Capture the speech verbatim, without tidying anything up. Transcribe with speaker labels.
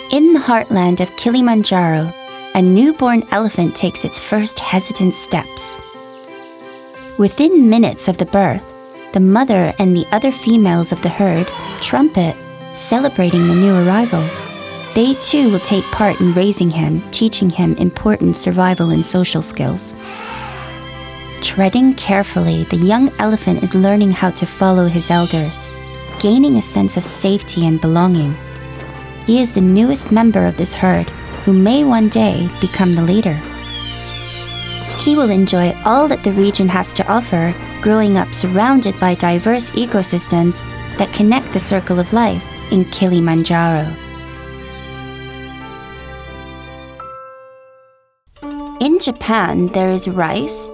Speaker 1: In the heartland of Kilimanjaro, a newborn elephant takes its first hesitant steps. Within minutes of the birth, the mother and the other females of the herd trumpet, celebrating the new arrival. They too will take part in raising him, teaching him important survival and social skills. Treading carefully, the young elephant is learning how to follow his elders, gaining a sense of safety and belonging. He is the newest member of this herd, who may one day become the leader. He will enjoy all that the region has to offer, growing up surrounded by diverse ecosystems that connect the circle of life in Kilimanjaro. In Japan, there is rice,